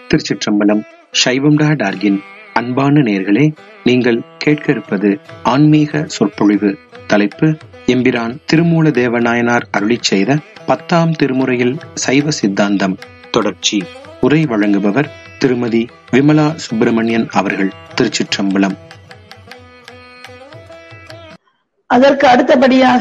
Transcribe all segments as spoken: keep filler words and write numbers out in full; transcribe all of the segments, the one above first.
திருச்சிற்றம்பலம். சைவம் டா டார்கின் அன்பான நேயர்களே, நீங்கள் கேட்க இருப்பது ஆன்மீக சொற்பொழிவு. தலைப்பு எம்பிரான் திருமூல தேவநாயனார் அருளிச் செய்த பத்தாம் திருமுறையில் சைவ சித்தாந்தம் தொடர்ச்சி. உரை வழங்குபவர் திருமதி விமலா சுப்பிரமணியன் அவர்கள். திருச்சிற்றம்பலம். அதற்கு அடுத்தபடியாக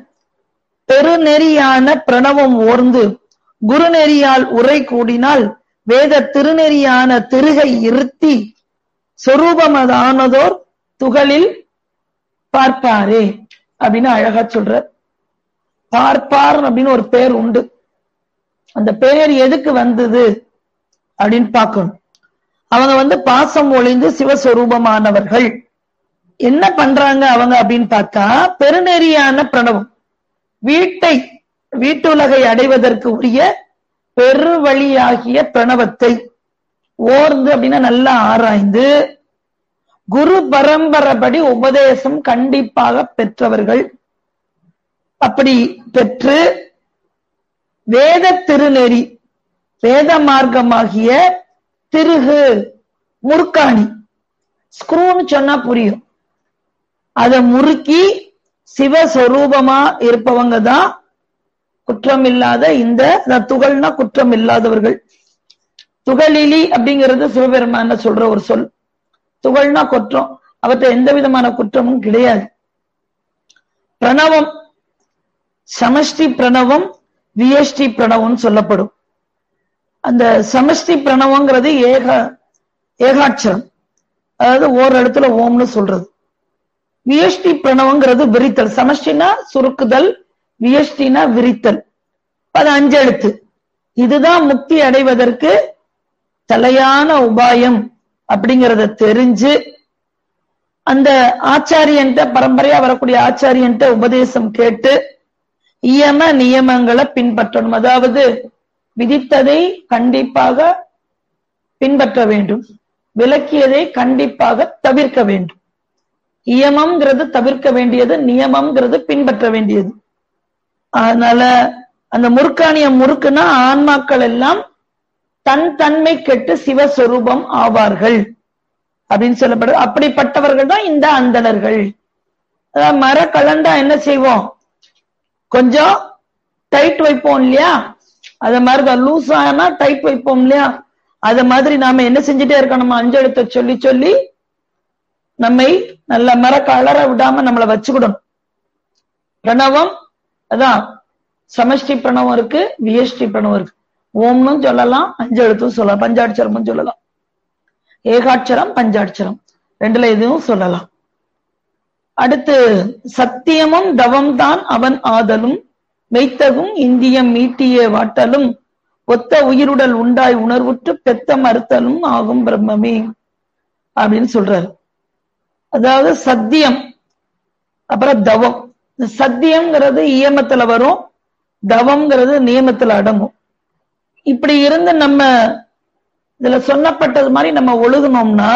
பெருநெறியான பிரணவம் ஓர்ந்து குருநெறியால் உரை கூடினால் வேத திருநெறியான திருகை இருத்தி சொரூபமதானதோர் துகளில் பார்ப்பாரே அப்படின்னு அழகா சொல்ற. பார்ப்பார் அப்படின்னு ஒரு பேர் உண்டு. அந்த பெயர் எதுக்கு வந்தது அப்படின்னு பார்க்கணும். அவங்க வந்து பாசம் ஒளிந்து சிவஸ்வரூபமானவர்கள். என்ன பண்றாங்க அவங்க அப்படின்னு பார்த்தா, பெருநெறியான பிரணவம், வீட்டை வீட்டுலகை அடைவதற்கு உரிய பெருவழியாகிய பிரணவத்தை ஓர்ந்து அப்படின்னா நல்லா ஆராய்ந்து குரு பரம்பரைப்படி உபதேசம் கண்டிப்பாக பெற்றவர்கள். அப்படி பெற்று வேத திருநெறி, வேத மார்க்கமாகிய திருகு முறுக்காணி, ஸ்க்ரூன்னு சொன்னா புரியும், அதை முறுக்கி சிவஸ்வரூபமா இருப்பவங்க தான் குற்றம் இல்லாத இந்த துகள்னா குற்றம் இல்லாதவர்கள். துகளிலி அப்படிங்கிறது சிவபெருமான சொல்ற ஒரு சொல். துகள்னா குற்றம், அவற்றை எந்த விதமான குற்றமும் கிடையாது. பிரணவம் சமஷ்டி பிரணவம், வியஷ்டி பிரணவம் சொல்லப்படும். அந்த சமஷ்டி பிரணவங்கிறது ஏக ஏகாட்சரம், அதாவது ஓர் இடத்துல ஓம்னு சொல்றது. வியஷ்டி பிரணவங்கிறது விரித்தல். சமஷ்டினா சுருக்குதல், வியஷ்டினா விரித்தல். அது அஞ்சு எழுத்து. இதுதான் முக்தி அடைவதற்கு தலையான உபாயம் அப்படிங்கறத தெரிஞ்சு அந்த ஆச்சாரியன்ட்ட, பரம்பரையா வரக்கூடிய ஆச்சாரியன்ட்ட உபதேசம் கேட்டு இயம நியமங்களை பின்பற்றணும். அதாவது விதித்ததை கண்டிப்பாக பின்பற்ற வேண்டும், விலக்கியதை கண்டிப்பாக தவிர்க்க வேண்டும். இயமம்ங்கிறது தவிர்க்க வேண்டியது, நியமம்ங்கிறது பின்பற்ற வேண்டியது. அதனால அந்த முறுக்காணிய முறுக்குனா ஆன்மாக்கள் எல்லாம் தன் தன்மை கெட்டு சிவஸ்வரூபம் ஆவார்கள் அப்படின்னு சொல்லப்படுது. அப்படிப்பட்டவர்கள் தான் இந்த அந்தணர்கள். அதாவது மர கலண்டா என்ன செய்வோம், கொஞ்சம் டைட் வைப்போம் இல்லையா, அத மாதிரிதான் லூஸ் ஆனா டைட் வைப்போம் இல்லையா, அத மாதிரி நாம என்ன செஞ்சுட்டே இருக்கோம், நம்ம அஞ்செழுத்த சொல்லி சொல்லி நம்மை நல்ல மர கலர விடாம நம்மளை வச்சுக்கிடணும். பிரணவம் அதான் சமஷ்டி பிரணவம் இருக்கு, வியஷ்டி பிரணவம் இருக்கு. ஓம்னு சொல்லலாம், அஞ்சு எழுத்தும் சொல்லலாம், பஞ்சாட்சரமும் சொல்லலாம், ஏகாட்சரம் பஞ்சாட்சரம் ரெண்டுல எதுவும் சொல்லலாம். அடுத்து சத்தியமும் தவம் தான் அவன் ஆதலும் மெய்த்தகும் இந்தியம் மீட்டிய வாட்டலும் ஒத்த உயிருடல் உண்டாய் உணர்வுற்று பெத்த மறுத்தலும் ஆகும் பிரம்மமே அப்படின்னு சொல்றாரு. அதாவது சத்தியம் அப்புறம் தவம். சத்தியம்ங்கிறது இயமத்துல வரும், தவம்ங்கிறது நியமத்துல அடங்கும். இப்படி இருந்து நம்ம இதுல சொன்னப்பட்டது மாதிரி நம்ம ஒழுகணும்னா,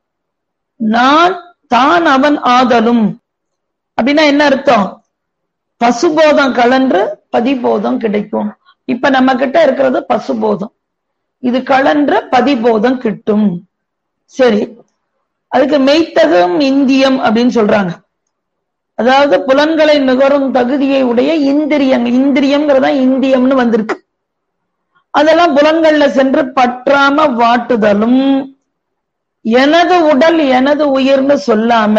நான் தான் அவன் ஆதலும் அப்படின்னா என்ன அர்த்தம், பசுபோதம் கலன்று பதிபோதம் கிடைக்கும். இப்ப நம்ம கிட்ட இருக்கிறது பசுபோதம், இது கலன்ற பதிபோதம் கிட்டும். சரி, அதுக்கு மெய்த்தகும் இந்தியம் அப்படின்னு சொல்றாங்க. அதாவது புலன்களை நுகரும் தகுதியை உடைய இந்திரியங்கள், இந்திரியம்ங்கிறதா இந்தியம்னு வந்திருக்கு. அதெல்லாம் புலன்கள்ல சென்று பற்றாம வாட்டுதலும், எனது உடல் எனது உயிர்னு சொல்லாம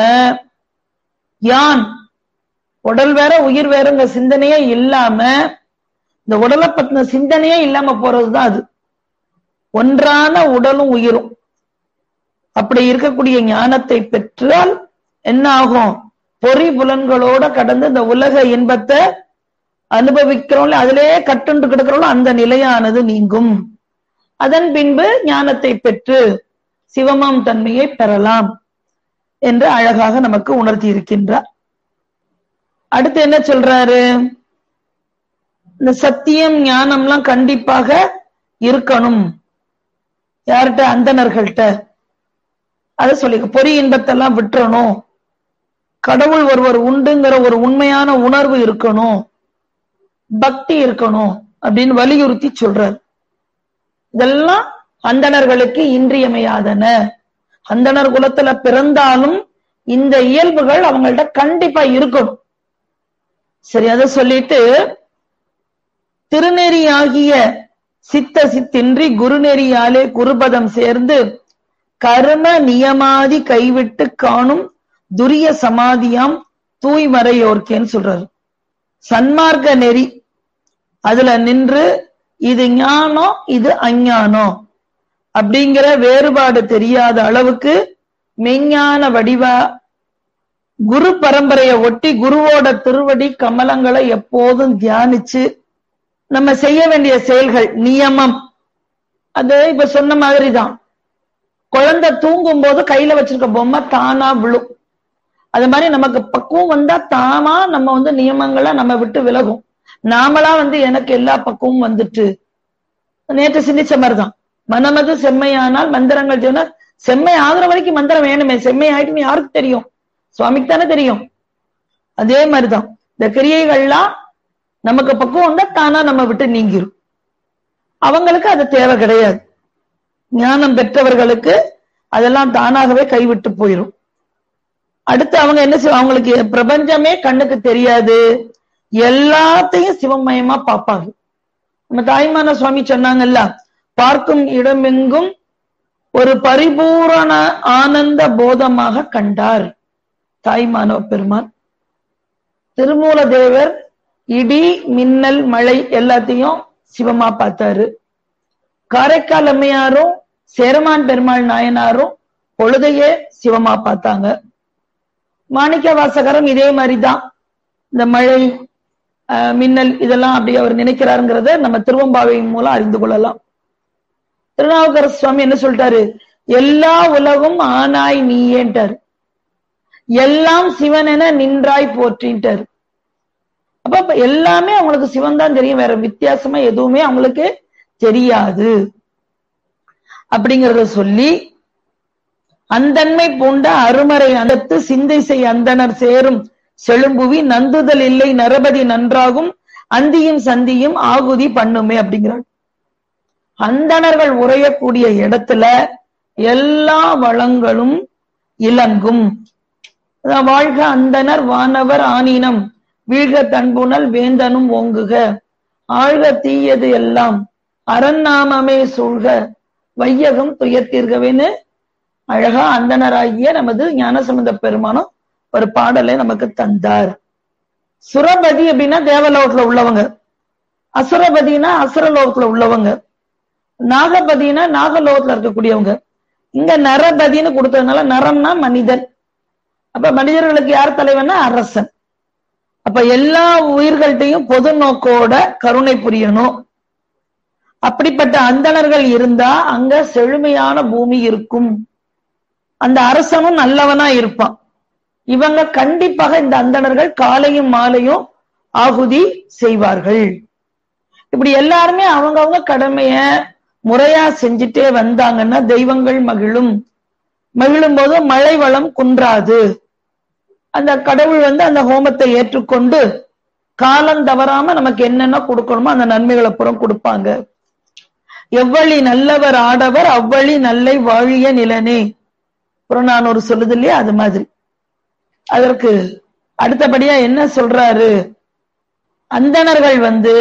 யான், உடல் வேற உயிர் வேறுங்க சிந்தனையே இல்லாம, இந்த உடலை பத்தின சிந்தனையே இல்லாம போறதுதான் அது ஒன்றான உடலும் உயிரும். அப்படி இருக்கக்கூடிய ஞானத்தை பெற்றால் என்ன ஆகும், பொறி புலன்களோட கடந்து இந்த உலக இன்பத்தை அனுபவிக்கிறோம், அதிலேயே கட்டுண்டு கிடக்கிறோம், அந்த நிலையானது நீங்கும். அதன் பின்பு ஞானத்தை பெற்று சிவமாம் தன்மையை பெறலாம் என்று அழகாக நமக்கு உணர்த்தி இருக்கின்றார். அடுத்து என்ன சொல்றாரு, இந்த சத்தியம் ஞானம்லாம் கண்டிப்பாக இருக்கணும். யார்கிட்ட, அந்தணர்கள்ட்ட. அதை சொல்லி பொறி இன்பத்தெல்லாம் விட்டுறணும், கடவுள் ஒருவர் உண்டுங்கிற ஒரு உண்மையான உணர்வு இருக்கணும், பக்தி இருக்கணும் அப்படின்னு வலியுறுத்தி சொல்றார். இதெல்லாம் அந்தணர்களுக்கு இன்றியமையாதன. அந்தணர் குலத்துல பிறந்தாலும் இந்த இயல்புகள் அவங்கள்ட்ட கண்டிப்பா இருக்கணும். சரி, அதை சொல்லிட்டு திருநெறியாகிய சித்த சித்தின்றி குருநெறியாலே குருபதம் சேர்ந்து கர்ம நியமாதி கைவிட்டு காணும் துரிய சமாதியாம் தூய்மறையோர்க்கேன்னு சொல்றாரு. சன்மார்க்க நெறி அதுல நின்று இது ஞானம் இது அஞ்ஞானம் அப்படிங்கிற வேறுபாடு தெரியாத அளவுக்கு மெஞ்ஞான வடிவா குரு பரம்பரையை ஒட்டி குருவோட திருவடி கமலங்களை எப்போதும் தியானிச்சு நம்ம செய்ய வேண்டிய செயல்கள் நியமம். அது இப்ப சொன்ன மாதிரிதான், குழந்தை தூங்கும் போது கையில வச்சிருக்க பொம்மை தானா விழும். அது மாதிரி நமக்கு பக்குவம் வந்தா தானா நம்ம வந்து நியமங்களை நம்ம விட்டு விலகும். நாமளா வந்து எனக்கு எல்லா பக்குவமும் வந்துட்டு நேற்று சிந்திச்ச மாதிரிதான், மனமது செம்மையானால் மந்திரங்கள் சொன்ன செம்மை ஆகுற வரைக்கும் மந்திரம் வேணுமே. செம்மை ஆயிட்டுன்னு யாருக்கு தெரியும்? சுவாமிக்கு தானே தெரியும். அதே மாதிரிதான் இந்த கிரியைகள்லாம் நமக்கு பக்குவம் தான் தானா நம்ம விட்டு நீங்கிரும். அவங்களுக்கு அது தேவை கிடையாது. ஞானம் பெற்றவர்களுக்கு அதெல்லாம் தானாகவே கைவிட்டு போயிரும். அடுத்து அவங்க என்ன செய்வாங்க, அவங்களுக்கு பிரபஞ்சமே கண்ணுக்கு தெரியாது, எல்லாத்தையும் சிவமயமா பார்ப்பாங்க. நம்ம தாய்மான சுவாமி சொன்னாங்கல்ல, பார்க்கும் இடமெங்கும் ஒரு பரிபூரண ஆனந்த போதமாக கண்டார் தாய்மானவ பெருமான். திருமூல தேவர் இடி மின்னல் மழை எல்லாத்தையும் சிவமா பார்த்தாரு. காரைக்கால் அம்மையாரும் சேரமான் பெருமாள் நாயனாரும் பொழுதையே சிவமா பார்த்தாங்க. மாணிக்க வாசகரும் இதே மாதிரிதான் இந்த மழை மின்னல் இதெல்லாம் அப்படி அவர் நினைக்கிறாருங்கிறத நம்ம திருவம்பாவையின் மூலம் அறிந்து கொள்ளலாம். திருநாவுக்கரசு சுவாமி என்ன சொல்லிட்டாரு, எல்லா உலகும் ஆனாய் நீயேன்ட்டாரு, எல்லாம் சிவனென நின்றாய் போற்றின்ட்டாரு. அப்ப எல்லாமே அவங்களுக்கு சிவன் தான் தெரியும், வேற வித்தியாசமா எதுவுமே அவங்களுக்கு தெரியாது அப்படிங்கறத சொல்லி, அந்தன்மை பூண்ட அருமறை அந்தத்து சிந்தை செய் அந்தனர் சேரும் செழும்புவி நந்துதல் இல்லை நரபதி நன்றாகும் அந்தியும் சந்தியும் ஆகுதி பண்ணுமே அப்படிங்கிறார். அந்தணர்கள் உரையக்கூடிய இடத்துல எல்லா வளங்களும் இலங்கும். வாழ்க அந்தனர் வானவர் ஆனினம் வீழ்க தன்புணல் வேந்தனும் ஓங்குக ஆழ்க தீயது எல்லாம் அரண்நாமமே சூழ்க வையகம் துயர்த்தீர்கவேன்னு அழகா அந்தனராகிய நமது ஞானசம்பந்த பெருமானும் ஒரு பாடலை நமக்கு தந்தார். சுரபதி அப்படின்னா தேவலோகத்துல உள்ளவங்க, அசுரபதினா அசுரலோகத்துல உள்ளவங்க, நாகபதினா நாகலோகத்துல இருக்கக்கூடியவங்க. இங்க நரபதினு கொடுத்ததுனால நரம்னா மனிதன். அப்ப மனிதர்களுக்கு யார் தலைவன்னா அரசன். அப்ப எல்லா உயிர்கள்ட்டையும் பொது நோக்கோட கருணை புரியணும். அப்படிப்பட்ட அந்தணர்கள் இருந்தா அங்க செழுமையான பூமி இருக்கும், அந்த அரசனும் நல்லவனா இருப்பான். இவங்க கண்டிப்பாக இந்த அந்தணர்கள் காலையும் மாலையும் ஆகுதி செய்வார்கள். இப்படி எல்லாருமே அவங்கவுங்க கடமைய முறையா செஞ்சுட்டே வந்தாங்கன்னா தெய்வங்கள் மகிழும். மகிழும் போது மழை வளம் குன்றாது. அந்த கடவுள் வந்து அந்த ஹோமத்தை ஏற்றுக்கொண்டு காலம் தவறாம நமக்கு என்னென்ன கொடுக்கணுமோ அந்த நன்மைகளை புறம் கொடுப்பாங்க. எவ்வளி நல்லவர் ஆடவர் அவ்வளி நல்லை வாழிய நிலனே புறநானூறு சொல்லுது இல்லையா, அது மாதிரி. அதற்கு அடுத்தபடியா என்ன சொல்றாரு, அந்தணர்கள் வந்து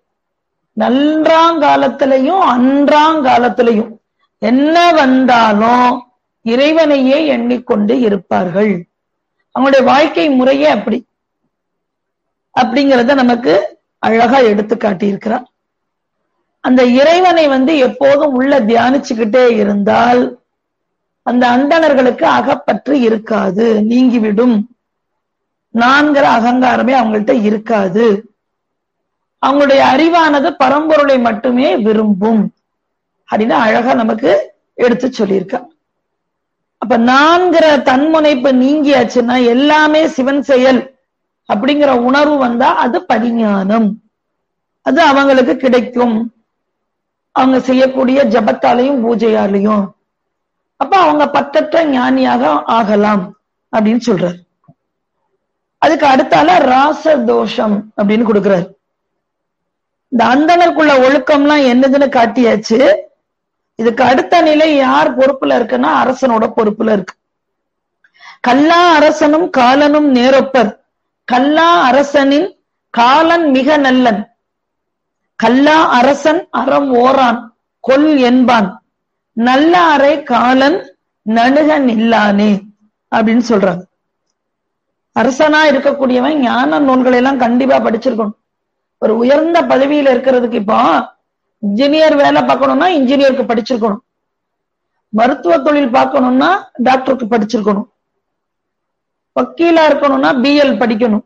நன்றாங்காலத்திலையும் அன்றாங்காலத்திலையும் என்ன வந்தாலும் இறைவனையே எண்ணிக்கொண்டு இருப்பார்கள். அவங்களுடைய வாழ்க்கை முறையே அப்படி அப்படிங்கிறத நமக்கு அழகா எடுத்து காட்டியிருக்கிறார். அந்த இறைவனை வந்து எப்போதும் உள்ள தியானிச்சுக்கிட்டே இருந்தால் அந்த அந்தணர்களுக்கு அகப்பற்று இருக்காது, நீங்கிவிடும். நான்கிற அகங்காரமே அவங்கள்ட்ட இருக்காது. அவங்களுடைய அறிவானது பரம்பொருளை மட்டுமே விரும்பும் அப்படின்னு அழகா நமக்கு எடுத்து சொல்லியிருக்க. அப்ப நான்கிற தன்முனைப்பு நீங்கியாச்சுன்னா எல்லாமே சிவன் செயல் அப்படிங்கிற உணர்வு வந்தா அது பதிஞானம், அது அவங்களுக்கு கிடைக்கும். அவங்க செய்யக்கூடிய ஜபத்தாலையும் பூஜையாலையும் அப்ப அவங்க பற்றற்ற ஞானியாக ஆகலாம் அப்படின்னு சொல்றாரு. அதுக்கு அடுத்தால ராச தோஷம் அப்படின்னு கொடுக்கிறார். இந்த அந்தனருக்குள்ள ஒழுக்கம்லாம் என்னதுன்னு காட்டியாச்சு. இதுக்கு அடுத்த நிலை யார் பொறுப்புல இருக்குன்னா அரசனோட பொறுப்புல இருக்கு. கல்லா அரசனும் காலனும் நேரொப்பர், கல்லா அரசனின் காலன் மிக நல்லன், கல்லா அரசன் அறம் ஓரான் கொல் என்பான், நல்ல அறை காலன் நணுகன் இல்லானே அப்படின்னு சொல்றாங்க. அரசனா இருக்கக்கூடியவன் ஞான நூல்களை எல்லாம் கண்டிப்பா படிச்சிருக்கணும். ஒரு உயர்ந்த பதவியில இருக்கிறதுக்கு இப்போ இன்ஜினியர் வேலை பார்க்கணும்னா இன்ஜினியருக்கு படிச்சிருக்கணும், மருத்துவ தொழில் பார்க்கணும்னா டாக்டருக்கு படிச்சிருக்கணும், வக்கீலா இருக்கணும்னா பிஎல் படிக்கணும்,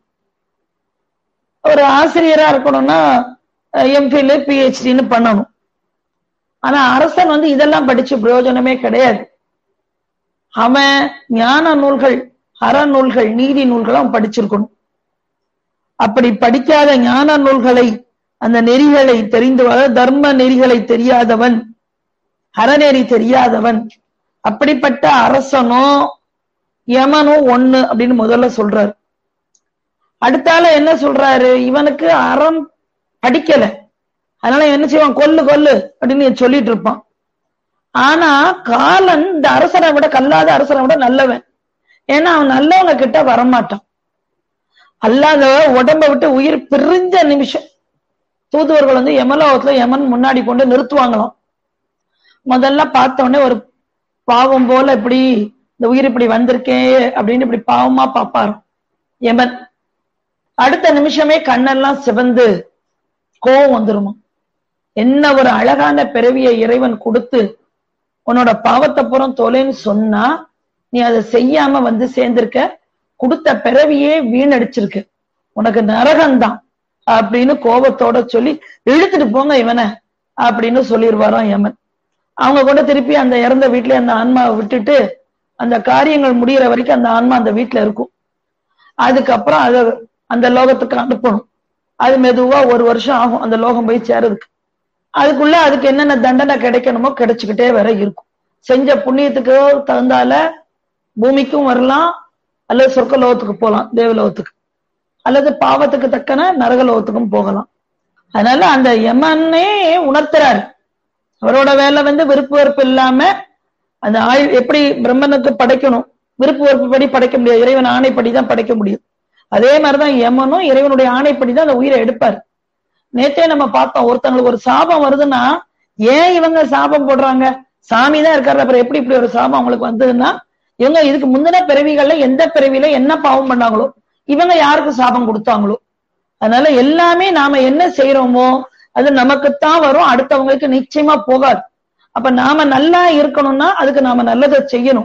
ஒரு ஆசிரியரா இருக்கணும்னா எம்பிஎல் பிஹெச்டின்னு பண்ணணும். ஆனா அரசன் வந்து இதெல்லாம் படிச்சு பிரயோஜனமே கிடையாது. அவன் ஞான நூல்கள், அறநூல்கள், நீதி நூல்களை அவன் படிச்சிருக்கணும். அப்படி படிக்காத ஞான நூல்களை, அந்த நெறிகளை தெரிந்து தர்ம நெறிகளை தெரியாதவன், அறநெறி தெரியாதவன், அப்படிப்பட்ட அரசனோ யமனோ ஒண்ணு அப்படின்னு முதல்ல சொல்றாரு. அடுத்தால என்ன சொல்றாரு, இவனுக்கு அறம் படிக்கல, அதனால என்ன செய்வான், கொல்லு கொல்லு அப்படின்னு சொல்லிட்டு இருப்பான். ஆனா காலன் இந்த அரசனை விட, கல்லாத அரசனை விட நல்லவன். ஏன்னா அவன் நல்லவங்க கிட்ட வரமாட்டான். அல்லாத உடம்ப விட்டு உயிர் பிரிஞ்ச நிமிஷம் தூதுவர்கள் வந்து யமலோகத்துல யமன் முன்னாடி கொண்டு நிறுத்துவாங்களாம். முதல்ல பார்த்த உடனே ஒரு பாவம் போல இப்படி இந்த உயிர் இப்படி வந்திருக்கே அப்படின்னு இப்படி பாவமா பாப்பாரு யமன். அடுத்த நிமிஷமே கண்ணெல்லாம் சிவந்து கோவம் வந்துருமா. என்ன ஒரு அழகான பிறவியை இறைவன் கொடுத்து உன்னோட பாவத்தை புறம் தொலைன்னு சொன்னா நீ அதை செய்யாம வந்து சேர்ந்திருக்க, கொடுத்த பிறவியே வீணடிச்சிருக்க, உனக்கு நரகம்தான் அப்படின்னு கோபத்தோட சொல்லி இழுத்துட்டு போங்க இவனை அப்படின்னு சொல்லிடுவாராம் யமன். அவங்க கூட திருப்பி அந்த இறந்த வீட்டுல அந்த ஆன்மாவை விட்டுட்டு அந்த காரியங்கள் முடிகிற வரைக்கும் அந்த ஆன்மா அந்த வீட்டுல இருக்கும். அதுக்கப்புறம் அதை அந்த லோகத்துக்கு அனுப்பணும். அது மெதுவா ஒரு வருஷம் ஆகும் அந்த லோகம் போய் சேரதுக்கு. அதுக்குள்ள அதுக்கு என்னென்ன தண்டனை கிடைக்கணுமோ கிடைச்சுக்கிட்டே வர இருக்கும். செஞ்ச புண்ணியத்துக்கு தகுந்தால பூமிக்கும் வரலாம், அல்லது சொர்க்க லோகத்துக்கு போகலாம், தேவலோகத்துக்கு, அல்லது பாவத்துக்கு தக்கன நரகலோகத்துக்கும் போகலாம். அதனால அந்த யமனே உணர்த்துறாரு, அவரோட வேலை வந்து விருப்பு வெறுப்பு இல்லாம அந்த ஆள் எப்படி பிரம்மனுக்கு படைக்கணும், விருப்பு வெறுப்பு படி படைக்க முடியாது, இறைவன் ஆணைப்படிதான் படைக்க முடியும். அதே மாதிரிதான் யமனும் இறைவனுடைய ஆணைப்படிதான் அந்த உயிரை எடுப்பாரு. நேற்றே நம்ம பார்த்தோம், ஒருத்தங்களுக்கு ஒரு சாபம் வருதுன்னா ஏன் இவங்க சாபம் போடுறாங்க, சாமி தான் இருக்காரு, அப்புறம் எப்படி இப்படி ஒரு சாபம் அவங்களுக்கு வந்ததுன்னா இவங்க இதுக்கு முந்தின பிறவிகள்ல எந்த பிறவில என்ன பாவம் பண்ணாங்களோ, இவங்க யாருக்கு சாபம் கொடுத்தாங்களோ. அதனால எல்லாமே நாம என்ன செய்யறோமோ அது நமக்குத்தான் வரும், அடுத்தவங்களுக்கு நிச்சயமா போகாது. அப்ப நாம நல்லா இருக்கணும்னா அதுக்கு நாம நல்லதை செய்யணும்.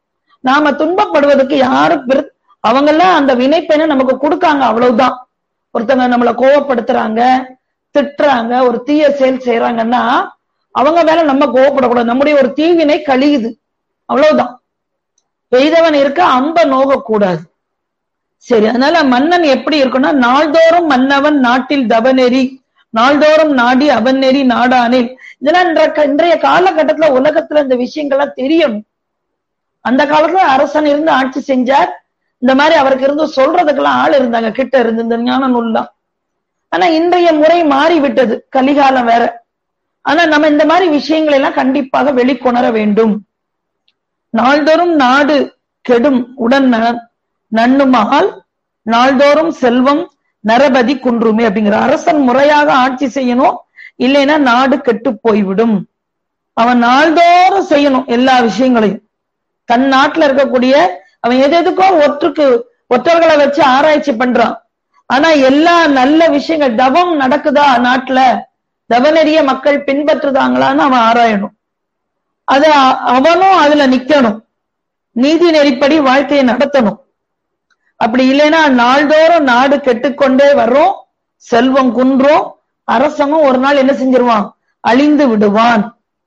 நாம துன்பப்படுவதற்கு யாரு அவங்கெல்லாம் அந்த வினைப்பெண்ணை நமக்கு கொடுக்காங்க, அவ்வளவுதான். ஒருத்தங்க நம்மளை கோவப்படுத்துறாங்க, திட்டுறாங்க, ஒரு தீய செயல் செய்யறாங்கன்னா அவங்க மேல நம்ம கோவப்படக்கூடாது, நம்முடைய ஒரு தீவினை கழியுது, அவ்வளவுதான். பெய்தவன் இருக்க அம்ப நோக கூடாது. சரி, அதனால மன்னன் எப்படி இருக்குன்னா, நாள்தோறும் மன்னவன் நாட்டில் தவநெறி, நாள்தோறும் நாடி அவன் நெறி நாடானில். இதெல்லாம் இன்றைய காலகட்டத்துல உலகத்துல இந்த விஷயங்கள்லாம் தெரியணும். அந்த காலத்துல அரசன் இருந்து ஆட்சி செஞ்சார், இந்த மாதிரி அவருக்கு இருந்து சொல்றதுக்கெல்லாம் ஆள் இருந்தாங்க கிட்ட இருந்து, இந்த ஞான நூல்லாம். ஆனா இன்றைய முறை மாறி விட்டது, கலிகாலம் வேற. ஆனா நம்ம இந்த மாதிரி விஷயங்களை எல்லாம் கண்டிப்பாக வெளிக்கொணர வேண்டும். நாள்தோறும் நாடு கெடும் உடன் நண்ணுமால் நாள்தோறும் செல்வம் நரபதி குன்றுமே அப்படிங்கிற. அரசன் முறையாக ஆட்சி செய்யணும், இல்லைன்னா நாடு கெட்டு போய்விடும். அவன் நாள்தோறும் செய்யணும் எல்லா விஷயங்களையும். தன் நாட்டுல இருக்கக்கூடிய அவன் எது எதுக்கோ ஒற்றுக்கு ஒற்றர்களை வச்சு ஆராய்ச்சி பண்றான். ஆனா எல்லா நல்ல விஷயங்கள் தவம் நடக்குதா நாட்டுல, தவநெறிய மக்கள் பின்பற்றுதாங்களான்னு அவன் ஆராயணும். அது அவனும் அதுல நிக்கணும், நீதி நெறிப்படி வாழ்க்கையை நடத்தணும். அப்படி இல்லைன்னா நாள்தோறும் நாடு கெட்டுக்கொண்டே வரும், செல்வம் குன்றும், அரசனும் ஒரு நாள் என்ன செஞ்சிருவான், அழிந்து விடுவான்.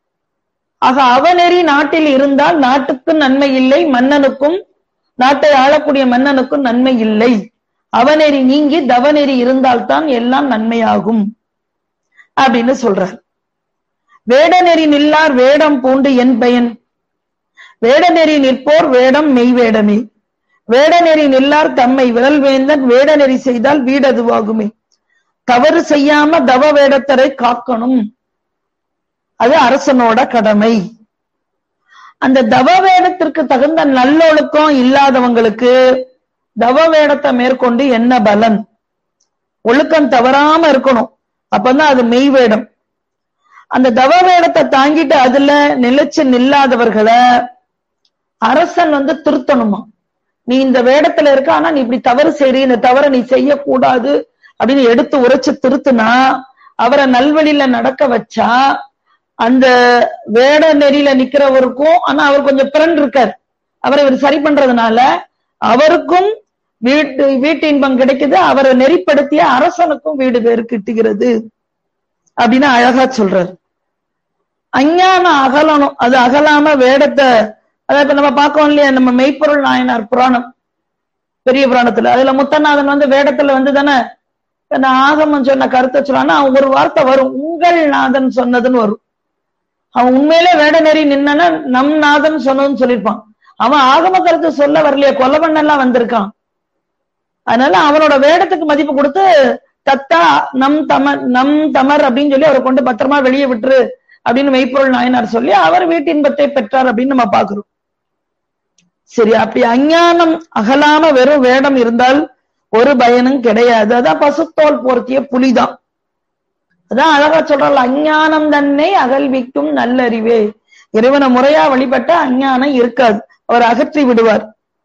ஆக அவநெறி நாட்டில் இருந்தால் நாட்டுக்கு நன்மை இல்லை, மன்னனுக்கும் நாட்டை ஆளக்கூடிய மன்னனுக்கும் நன்மை இல்லை. அவநெறி நீங்கி தவநெறி இருந்தால்தான் எல்லாம் நன்மையாகும் அப்படின்னு சொல்றார். வேடநெறி நில்லார் வேடம் பூண்டு என் பயன், வேடநெறி நிற்போர் வேடம் மெய் வேடமே, வேடநெறி நில்லார் தம்மை விரல் வேந்தன், வேடநெறி செய்தால் வீடதுவாகுமே. தவறு செய்யாம தவ வேடத்தரை காக்கணும். அது அரசனோட கடமை. அந்த தவ வேடத்திற்கு தகுந்த நல்லொழுக்கம் இல்லாதவங்களுக்கு தவ வேடத்தை மேற்கொண்டு என்ன பலன்? ஒழுக்கம் தவறாம இருக்கணும், அப்பதான் அது மெய் வேடம். அந்த தவ வேடத்தை தாங்கிட்டு அதுல நிலைச்சு நில்லாதவர்களை அரசன் வந்து திருத்தணுமா. நீ இந்த வேடத்துல இருக்க, ஆனா நீ இப்படி தவறு செய்றீ, இந்த தவறை நீ செய்யக்கூடாது அப்படின்னு எடுத்து உரைச்சு திருத்துனா, அவரை நல்வழியில நடக்க வச்சா, அந்த வேட நெறியில நிக்கிறவருக்கும், ஆனா அவர் கொஞ்சம் பிறன் இருக்கார், அவரை இவர் சரி பண்றதுனால அவருக்கும் வீட்டு வீட்டு இன்பம் கிடைக்குது, அவரை நெறிப்படுத்திய அரசனுக்கும் வீடு பேரு கிட்டுகிறது அப்படின்னு அழகா சொல்றாரு. அஞ்ஞானம் அகலணும், அது அகலாம வேடத்தை, அதாவது இப்ப நம்ம பார்க்கோம் இல்லையா, நம்ம மெய்ப்பொருள் நாயனார் புராணம், பெரிய புராணத்துல, அதுல முத்தநாதன் வந்து வேடத்துல வந்து தானே ஆகமம் சொன்ன கருத்தை சொல்றான்னா, அவன் ஒரு வார்த்தை வரும், உங்கள் நாதன் சொன்னதுன்னு வரும். அவன் உண்மையிலே வேட நெறி நின்னா நம் நாதன் சொன்னதுன்னு சொல்லியிருப்பான். அவன் ஆகம கருத்து சொல்ல வரலையே, கொலை பண்ணெல்லாம் வந்திருக்கான். அதனால அவனோட வேடத்துக்கு மதிப்பு கொடுத்து தத்தா நம் தமர் நம் தமர் அப்படின்னு சொல்லி அவரை கொண்டு பத்திரமா வெளியே விட்டுரு அப்படின்னு மெய்ப்பொருள் நாயனார் சொல்லி அவர் வீட்டு இன்பத்தை பெற்றார் அப்படின்னு நம்ம பாக்குறோம். சரி, அப்படி அஞ்ஞானம் அகலாம வெறும் வேடம் இருந்தால் ஒரு பயனும் கிடையாது. அதான் பசுத்தோல் போர்த்திய புலிதான். அதான் அழகா சொல்றாள், அஞ்ஞானம் தன்னை அகல்விக்கும் நல்லறிவே. இறைவனை முறையா வழிபட்ட அஞ்ஞானம் இருக்காது, அவர் அகற்றி விடுவார்.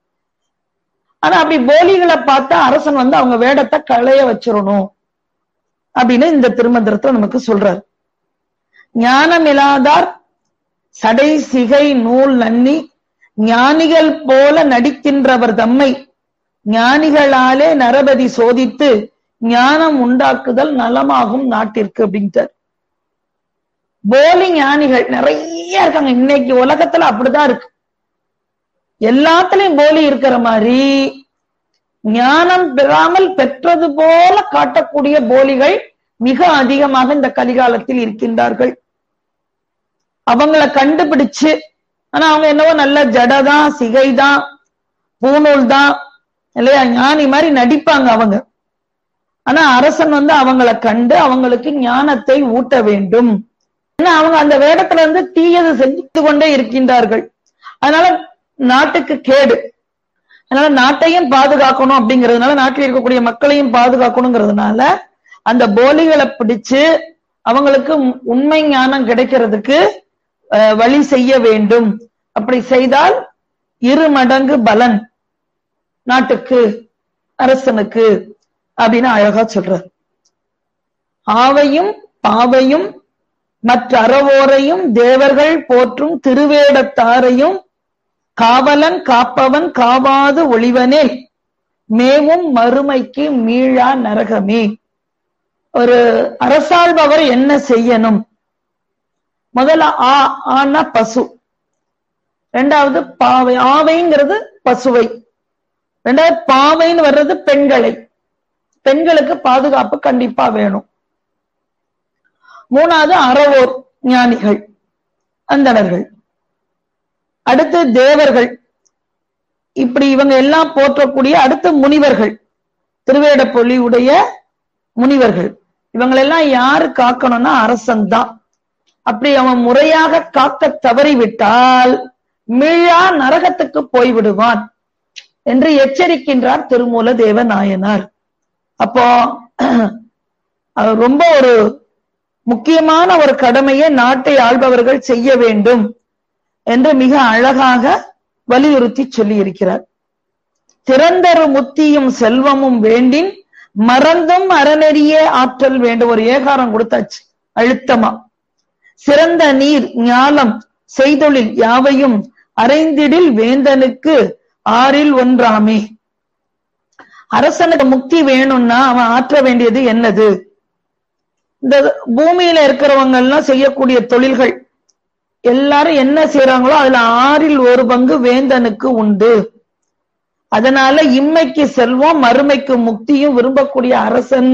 ஆனா அப்படி போலிகளை பார்த்தா அரசன் வந்து அவங்க வேடத்தை களைய வச்சிடணும் அப்படின்னு இந்த திருமந்திரத்தை நமக்கு சொல்றார். ஞானம் இல்லாதார் சடை சிகை நூல் நன்னி ஞானிகள் போல நடிக்கின்றவர் தம்மை ஞானிகளாலே நரபதி சோதித்து ஞானம் உண்டாக்குதல் நலமாகும் நாட்டிற்கு அப்படின்ட்டார். போலி ஞானிகள் நிறைய இருக்காங்க இன்னைக்கு உலகத்துல, அப்படிதான் இருக்கு. எல்லாத்துலயும் போலி இருக்கிற மாதிரி ஞானம் பெறாமல் பெற்றது போல காட்டக்கூடிய போலிகள் மிக அதிகமாக இந்த கலிகாலத்தில் இருக்கின்றார்கள். அவங்கள கண்டுபிடிச்சு, ஆனா அவங்க என்னவோ நல்ல ஜடதான், சிகைதான், பூநூல் தான் இல்லையா, ஞானி மாதிரி நடிப்பாங்க அவங்க. ஆனா அரசன் வந்து அவங்கள கண்டு அவங்களுக்கு ஞானத்தை ஊட்ட வேண்டும். ஏன்னா அவங்க அந்த வேடத்துல இருந்து தீயது செஞ்சு கொண்டே இருக்கின்றார்கள். அதனால நாட்டுக்கு கேடு. அதனால நாட்டையும் பாதுகாக்கணும் அப்படிங்கிறதுனால, நாட்டில் இருக்கக்கூடிய மக்களையும் பாதுகாக்கணுங்கிறதுனால அந்த போலிகளை பிடிச்சு அவங்களுக்கு உண்மை ஞானம் கிடைக்கிறதுக்கு வழி செய்ய வேண்டும். அப்படி செய்தால் இரு மடங்கு பலன் நாட்டுக்கு, அரசனுக்கு அப்படின்னு அழகா சொல்றார். ஆவையும் பாவையும் மற்ற அறவோரையும் தேவர்கள் போற்றும் திருவேடத்தாரையும் காவலன் காப்பவன் காவாது ஒளிவனே மேவும் மறுமைக்கு மீளா நரகமே. ஒரு அரசாள்பவர் என்ன செய்யணும்? முதல்ல ஆ ஆனா பசு, ரெண்டாவது பாவை, ஆவைங்கிறது பசுவை, ரெண்டாவது பாவைன்னு வர்றது பெண்களை, பெண்களுக்கு பாதுகாப்பு கண்டிப்பா வேணும். மூணாவது அறவோர் ஞானிகள் அந்தணர்கள், அடுத்து தேவர்கள், இப்படி இவங்க எல்லாம் போற்றக்கூடிய, அடுத்து முனிவர்கள், திருவேடப்பொலி உடைய முனிவர்கள். இவங்களெல்லாம் யாரு காக்கணும்னா அரசன் தான். அப்படி அவன் முறையாக காக்க தவறிவிட்டால் மீளா நரகத்துக்கு போய்விடுவான் என்று எச்சரிக்கின்றார் திருமூல தேவ நாயனார். அப்போ ரொம்ப ஒரு முக்கியமான ஒரு கடமையை நாட்டை ஆள்பவர்கள் செய்ய வேண்டும் என்று மிக அழகாக வலியுறுத்தி சொல்லி இருக்கிறார். திறந்தரு முத்தியும் செல்வமும் வேண்டின் மறந்தும் அறநெறியே ஆற்றல் வேண்டும். ஒரு ஏகாரம் கொடுத்தாச்சு அழுத்தமா. சிறந்த நீர் ஞாலம் செய்தொழில் யாவையும் அறைந்திடில் வேந்தனுக்கு ஆறில் ஒன்றாமே. அரசனுக்கு முக்தி வேணும்னா அவன் ஆற்ற வேண்டியது என்னது? இந்த பூமியில இருக்கிறவங்க எல்லாம் செய்யக்கூடிய தொழில்கள் எல்லாரும் என்ன செய்யறாங்களோ அதுல ஆறில் ஒரு பங்கு வேந்தனுக்கு உண்டு. அதனால இம்மைக்கு செல்வம் மறுமைக்கு முக்தியும் விரும்பக்கூடிய அரசன்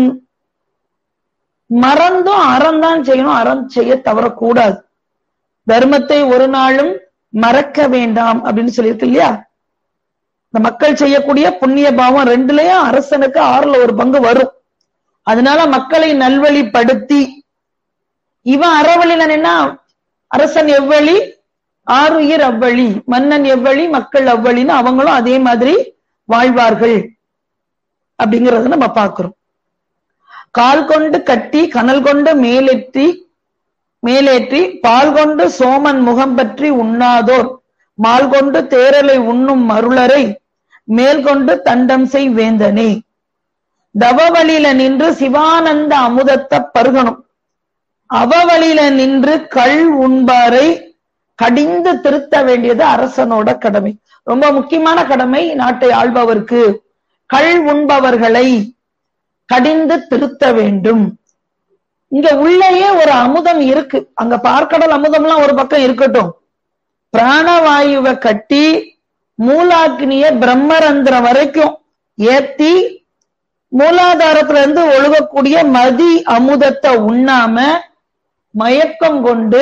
மறந்தும் அறந்தான் செய்யணும், அறம் செய்ய தவறக்கூடாது. தர்மத்தை ஒரு நாளும் மறக்க வேண்டாம் அப்படின்னு சொல்லியிருக்கு இல்லையா. இந்த மக்கள் செய்யக்கூடிய புண்ணிய பாவம் ரெண்டுலயும் அரசனுக்கு ஆறுல ஒரு பங்கு வரும். அதனால மக்களை நல்வழிப்படுத்தி இவன் அறவழியில நின்னா அரசன் எவ்வழி, ஆறுயிர் அவ்வழி, மன்னன் எவ்வழி, மக்கள் அவ்வழின்னு அவங்களும் அதே மாதிரி வாழ்வார்கள் அப்படிங்கறத நம்ம பார்க்கிறோம். கால் கொண்டு கட்டி கனல் கொண்டு மேலேற்றி மேலேற்றி பால் கொண்டு சோமன் முகம் பற்றி உண்ணாதோர் மால் கொண்டு தேரலை உண்ணும் மருளரை மேல் கொண்டு தண்டம் செய் வேந்தனே. தவவழியில நின்று சிவானந்த அமுதத்தை பருகணும். அவவழியில நின்று கள் உண்பாரை கடிந்து திருத்த வேண்டியது அரசனோட கடமை. ரொம்ப முக்கியமான கடமை நாட்டை ஆள்பவருக்கு. கள் உண்பவர்களை கடிந்து திருத்த வேண்டும். இங்க உள்ளேயே ஒரு அமுதம் இருக்கு. அங்க பார்க்கடல் அமுதம்லாம் ஒரு பக்கம் இருக்கட்டும், பிராணவாயுவை கட்டி மூலாக்னிய பிரம்மரந்திரம் வரைக்கும் ஏத்தி மூலாதாரத்துல இருந்து ஒழுகக்கூடிய மதி அமுதத்தை உண்ணாம மயக்கம் கொண்டு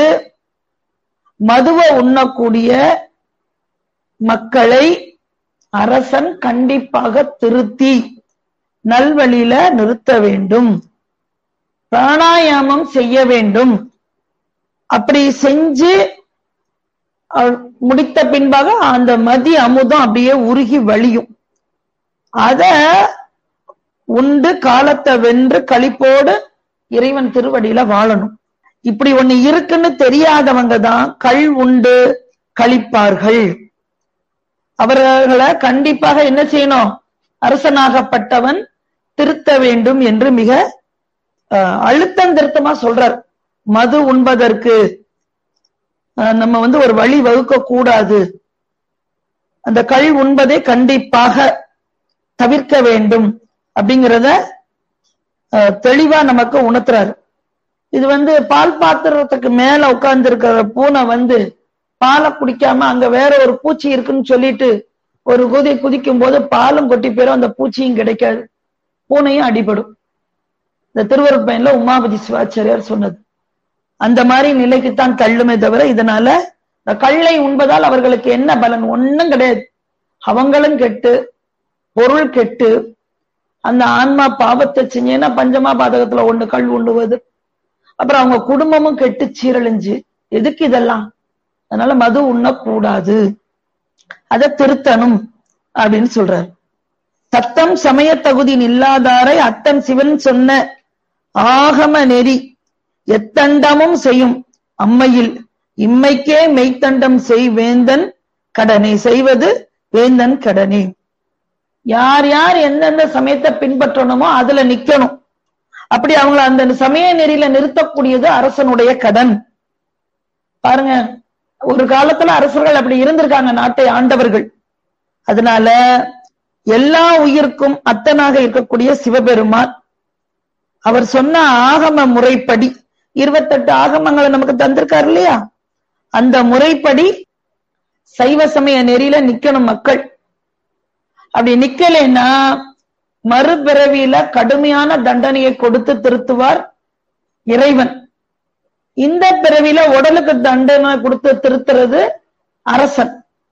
மதுவை உண்ணக்கூடிய மக்களை அரசன் கண்டிப்பாக திருத்தி நல்வழியில நிறுத்த வேண்டும். பிராணாயாமம் செய்ய வேண்டும். அப்படி செஞ்சு முடித்த பின்பாக அந்த மதி அமுதம் அப்படியே உருகி வழியும். அத உண்டு காலத்தை வென்று களிப்போடு இறைவன் திருவடியில வாழணும். இப்படி ஒண்ணு இருக்குன்னு தெரியாதவங்க தான் கள் உண்டு கழிப்பார்கள். அவர்களை கண்டிப்பாக என்ன செய்யணும், அரசனாகப்பட்டவன் திருத்த வேண்டும் என்று மிக அழுத்தம் திருத்தமா சொல்றார். மது உண்பதற்கு நம்ம வந்து ஒரு வழி வகுக்க கூடாது. அந்த கள் உண்பதை கண்டிப்பாக தவிர்க்க வேண்டும் அப்படிங்கிறத தெளிவா நமக்கு உணர்த்துறாரு. இது வந்து பால் பாத்திரத்துக்கு மேல உட்கார்ந்து இருக்கிற பூனை வந்து பாலை குடிக்காம அங்க வேற ஒரு பூச்சி இருக்குன்னு சொல்லிட்டு ஒரு குதி குதிக்கும் போது பாலும் கொட்டி போயிடும், அந்த பூச்சியும் கிடைக்காது, பூனையும் அடிபடும். இந்த திருவருட்பயன்ல உமாபதி சிவாச்சாரியார் சொன்னது. அந்த மாதிரி நிலைக்குத்தான் தள்ளுமே தவிர இதனால இந்த கல்லை உண்பதால் அவர்களுக்கு என்ன பலன்? ஒண்ணும் கிடையாது. அவங்களும் கெட்டு பொருள் கெட்டு அந்த ஆன்மா பாவத்தை செஞ்சேன்னா பஞ்சமா பாதகத்துல ஒண்ணு கல் உண்டுவது, அப்புறம் அவங்க குடும்பமும் கெட்டு சீரழிஞ்சு எதுக்கு இதெல்லாம்? அதனால மது உண்ணக்கூடாது, அதை திருத்தணும் அப்படின்னு சொல்றாரு. சத்தம் சமய தகுதி இல்லாதாரை அத்தன் சிவன் சொன்ன ஆகம நெறி எத்தண்டமும் செய்யும் அம்மையில் இம்மைக்கே மெய்த்தண்டம் செய் வேந்தன் கடனை செய்வது வேந்தன் கடனே. யார் யார் எந்தெந்த சமயத்தை பின்பற்றணுமோ அதுல நிக்கணும். அப்படி அவங்கள அந்த சமய நெறியில நிறுத்தக்கூடியது அரசனுடைய கடன். பாருங்க, ஒரு காலத்துல அரசர்கள் அப்படி இருந்திருக்காங்க, நாட்டை ஆண்டவர்கள். அதனால எல்லா உயிர்க்கும் அத்தனாக இருக்கக்கூடிய சிவபெருமான் அவர் சொன்ன ஆகம முறைப்படி இருபத்தெட்டு ஆகமங்களை நமக்கு தந்திருக்காரு இல்லையா, அந்த முறைப்படி சைவ சமய நெறியில நிக்கணும் மக்கள். அப்படி நிக்கலைன்னா மறுபிறவியில கடுமையான தண்டனையை கொடுத்து திருத்துவார் இறைவன். இந்த பிறவியில உடலுக்கு தண்டனை கொடுத்து திருத்துறது அரசன்.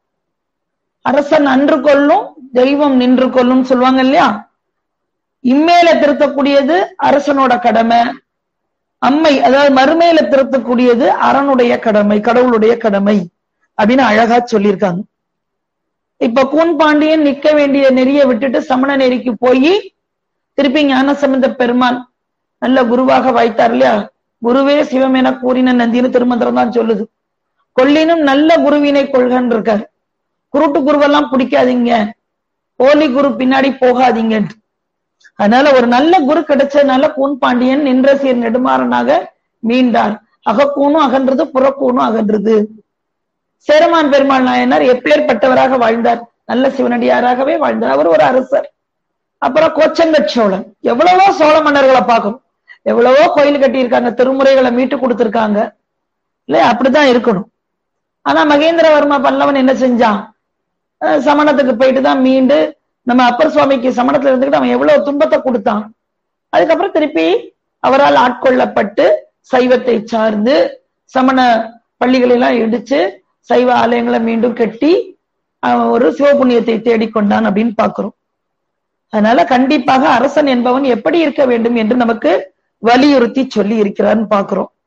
அரசன் அன்று கொள்ளும் தெய்வம் நின்று கொள்ளும் சொல்லுவாங்க இல்லையா, இம்மேல திருத்தக்கூடியது அரசனோட கடமை, அம்மை அதாவது மறுமையில திருத்தக்கூடியது அரனுடைய கடமை, கடவுளுடைய கடமை அப்படின்னு அழகா சொல்லியிருக்காங்க. இப்ப கூன் பாண்டியன் நிக்க வேண்டிய நெறிய விட்டுட்டு சமண நெறிக்கு போய் திருப்பி ஞானசம்பந்த பெருமான் நல்ல குருவாக வாய்த்தார் இல்லையா, குருவே சிவம் என கூறின நந்தின்னு திருமந்திரம் தான் சொல்லுது. கொள்ளினும் நல்ல குருவினை கொள்கன்னு இருக்காரு. குருட்டு குருவெல்லாம் பிடிக்காதீங்க, போலி குரு பின்னாடி போகாதீங்க. அதனால ஒரு நல்ல குரு கிடைச்சதுனால கூன் பாண்டியன் நின்ற சீர் நெடுமாறனாக மீண்டார். அகக்கூனும் அகன்றது, புறக்கூனும் அகன்றது. சேரமான் பெருமாள் நாயனார் எப்பேற்பட்டவராக வாழ்ந்தார், நல்ல சிவனடியாராகவே வாழ்ந்தார். அவர் ஒரு அரசர். அப்புறம் கோச்சங்கட் சோழன், எவ்வளவோ சோழ மன்னர்களை பார்க்கணும், எவ்வளவோ கோயில் கட்டியிருக்காங்க, திருமுறைகளை மீட்டு கொடுத்திருக்காங்க இல்லையா, அப்படிதான் இருக்கணும். ஆனா மகேந்திரவர்மா பல்லவன் என்ன செஞ்சான், சமணத்துக்கு போயிட்டு தான் மீண்டு நம்ம அப்பர் சுவாமிக்கு சமணத்துல இருந்துக்கிட்டு அவன் எவ்வளவு துன்பத்தை கொடுத்தான். அதுக்கப்புறம் திருப்பி அவரால் ஆட்கொள்ளப்பட்டு சைவத்தை சார்ந்து சமண பள்ளிகளை எல்லாம் இடிச்சு சைவ ஆலயங்களை மீண்டும் கட்டி அவன் ஒரு சிவபுண்ணியத்தை தேடிக்கொண்டான் அப்படின்னு பாக்குறோம். அதனால கண்டிப்பாக அரசன் என்பவன் எப்படி இருக்க வேண்டும் என்று நமக்கு வலியுறுத்தி சொல்லி இருக்கிறான்னு பாக்குறோம்.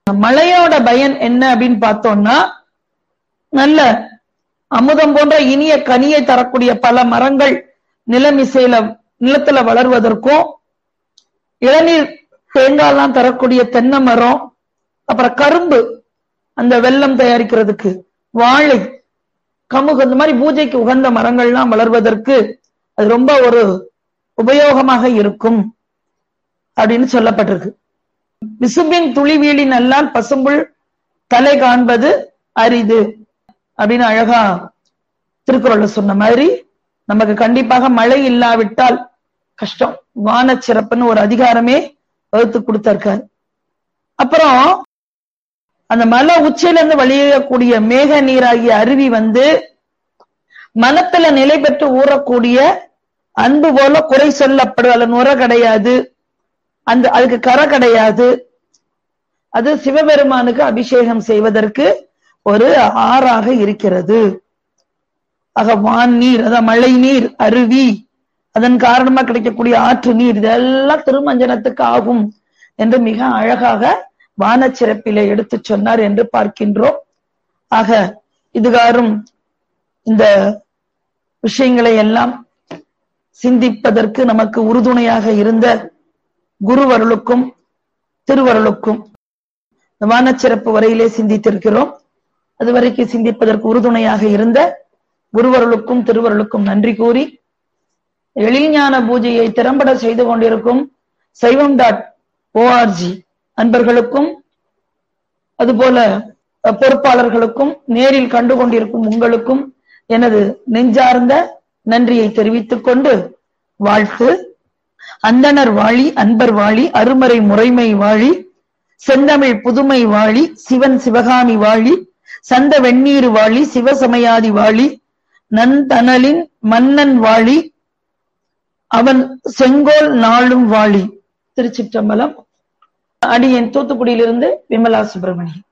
மழையோட பயன் என்ன அப்படின்னு பார்த்தோம்னா, நல்ல அமுதம் போன்ற இனிய கனியை தரக்கூடிய பல மரங்கள் நிலமிசையில நிலத்துல வளர்வதற்கும், இளநீர் தேங்காய்லாம் தரக்கூடிய தென்னை மரம், அப்புறம் கரும்பு அந்த வெல்லம் தயாரிக்கிறதுக்கு, வாழை, கமுகு, இந்த மாதிரி பூஜைக்கு உகந்த மரங்கள்லாம் வளர்வதற்கு அது ரொம்ப ஒரு உபயோகமாக இருக்கும் அப்படின்னு சொல்லப்பட்டிருக்கு. விசும்பின் துளி வீழி நல்லால் பசும்புல் தலை காண்பது அரிது அப்படின்னு அழகா திருக்குறள்ல சொன்ன மாதிரி நமக்கு கண்டிப்பாக மழை இல்லாவிட்டால் கஷ்டம். வான சிறப்புன்னு ஒரு அதிகாரமே வகுத்து கொடுத்திருக்காரு. அப்புறம் அந்த மலை உச்சியில இருந்து வழியக்கூடிய மேக நீராகிய அருவி வந்து மனத்துல நிலை பெற்று ஊறக்கூடிய அன்பு போல குறை சொல்லப்படுவது நுர கிடையாது, அந்த அதுக்கு கரை கிடையாது. அது சிவபெருமானுக்கு அபிஷேகம் செய்வதற்கு ஒரு ஆறாக இருக்கிறது. ஆக வான் நீர், அதான் மழை நீர், அருவி, அதன் காரணமா கிடைக்கக்கூடிய ஆற்று நீர், இதெல்லாம் திருமஞ்சனத்துக்கு ஆகும் என்று மிக அழகாக வான சிறப்பிலே எடுத்து சொன்னார் என்று பார்க்கின்றோம். ஆக இதுகாரும் இந்த விஷயங்களை எல்லாம் சிந்திப்பதற்கு நமக்கு உறுதுணையாக இருந்த குருவருளுக்கும் திருவருளுக்கும் வானச்சிறப்பு வரையிலே சிந்தித்திருக்கிறோம். அதுவரைக்கும் சிந்திப்பதற்கு உறுதுணையாக இருந்த குருவருளுக்கும் திருவருளுக்கும் நன்றி கூறி, எழில்ஞான பூஜையை திறம்பட செய்து கொண்டிருக்கும் சைவம் டாட் ஓஆர்ஜி அன்பர்களுக்கும், அதுபோல பொறுப்பாளர்களுக்கும், நேரில் கண்டு கொண்டிருக்கும் உங்களுக்கும் எனது நெஞ்சார்ந்த நன்றியை தெரிவித்துக் கொண்டு வாழ்த்து. அந்தணர் வாழி, அன்பர் வாழி, அருமறை முறைமை வாழி, செந்தமிழ் புதுமை வாழி, சிவன் சிவகாமி வாழி, சந்த வெந்நீர் வாழி, சிவசமயாதி வாழி, நந்தனலின் மன்னன் வாழி, அவன் செங்கோல் நாளும் வாழி. திருச்சிற்றம்பலம். அடியேன் தூத்துக்குடியிலிருந்து விமலா சுப்பிரமணியன்.